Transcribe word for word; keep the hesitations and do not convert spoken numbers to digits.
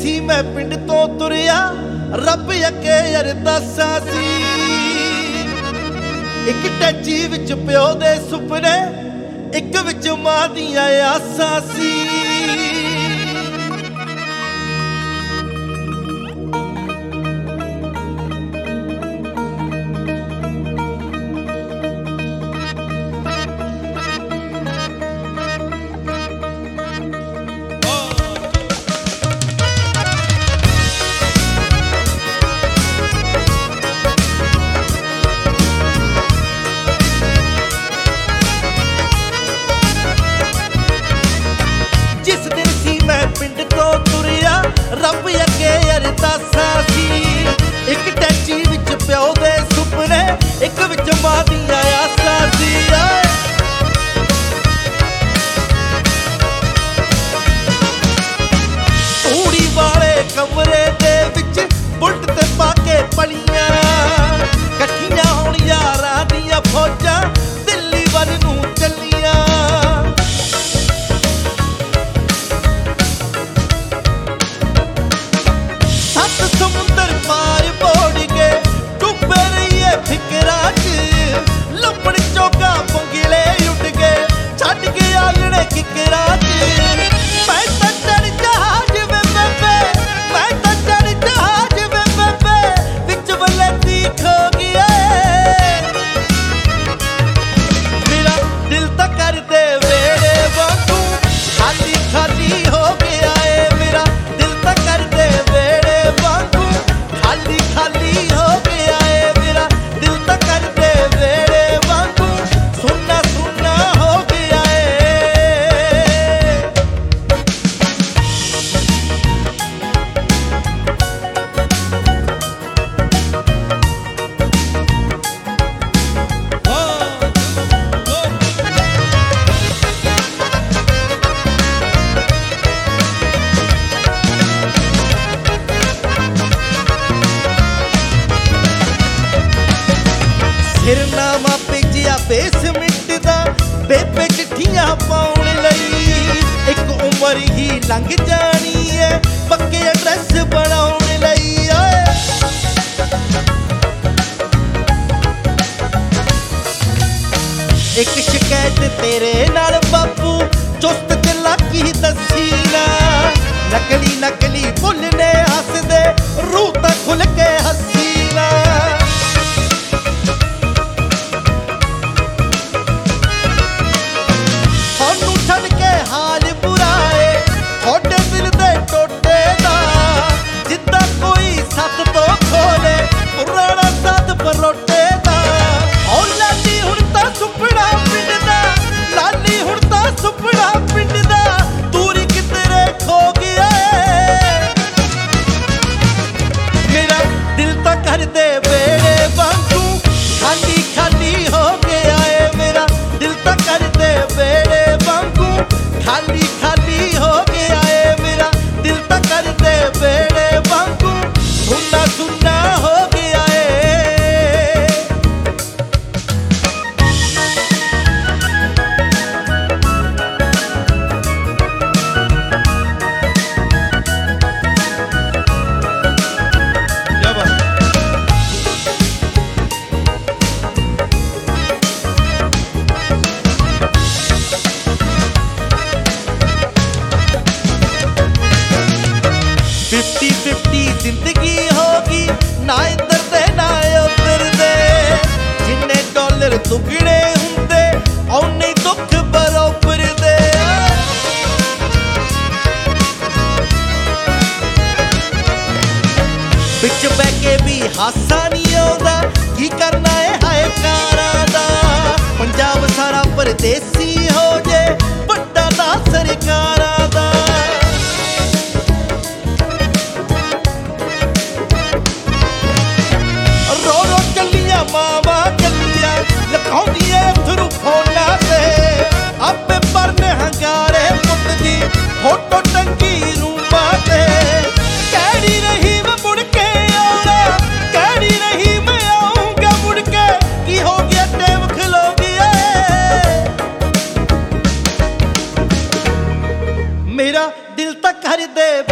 सी मैं पिंड तो तुरिया रब अगे अरदासा सी। एक टैची विच प्यो दे सुपने, एक विच मां दियां आसां सी। जिस दिन सी मैं पिंड तो तुरिया रब अगे अरदासा सी। एक टैची विच प्यो दे सुपने, एक विच मां दियां आसां सी। तूड़ी वाले कमरे दे विच बुलट ते पाके पलियां, कट्ठियां होण यारां दियां फौजां दिल्ली वल नूं चलियां। सत समुंदर पार बोड़ के डुबे रहिए फिकरा च, लपड़ चौका पंगिले उठ के छड़ के आलने किकरा च। मैं तां चढ़ जहाज वे बेबे, मैं तां चढ़ जहाज वे बेबे, विच वले दी खो गया। मेरा दिल तां कर दे वेड़े वांगू खाली खाली हो गया है। मेरा दिल तां कर दे वेड़े वांगू खाली खाली हो गया है। मेरा दिल तां कर दे वेड़े वांगू सुन्ना सुन्ना हो गया है। सिरनामा भेजिया बेसमिंट दा बेबे चिट्ठियां पाउण लई। एक उमर ही लंघ जानी है पक्के एड्रैस बनाउण लई। एक शिकायत तेरे नाल बापू चुस्त चलाकी दसी ना। नकली नकली भुलने हसदे रूह तां खुल के हसी ना। हाल बुराए थोड़े दिल दे टोटे दा, जिद्दां कोई सत तो खोले पुराना साथ परोटे दा। ओ लाली हुण तां सुपना पिंड दा, लाली हुण तां सुपना पिंड दा, दूरी किधरे खो गया है। मेरा दिल तां कर दे वेड़े वांगू खाली खाली हो गया है। मेरा दिल तां कर दे वेड़े वांगू खाली खाली हो गया है। मेरा दिल तां कर दे वेड़े वांगू सुन्ना सुन्ना हो गया है। क्या बात फिफ्टी फिफ्टी जिंदगी होगी ना इधर दे ना उधर दे। जिन्ने डॉलर दुगने हुंदे औने दुख बरोबर दे। बिच बह के भी हासा नहीं आउंदा, की करना है हाय कारां दा। पंजाब सारा परदेसी हो जे वड्डा ना सरकारां दा। मावा गलियां लखाउंदियां अथरू फोना ते, आपे परने हंगारे पुत दी फोटो टंगी रूमां ते। कहड़ी रही मैं मुड़ के आउणा, कहड़ी रही मैं आऊंगा मुड़ के, की हो गया टाइम खलो गया है। मेरा दिल तां कर दे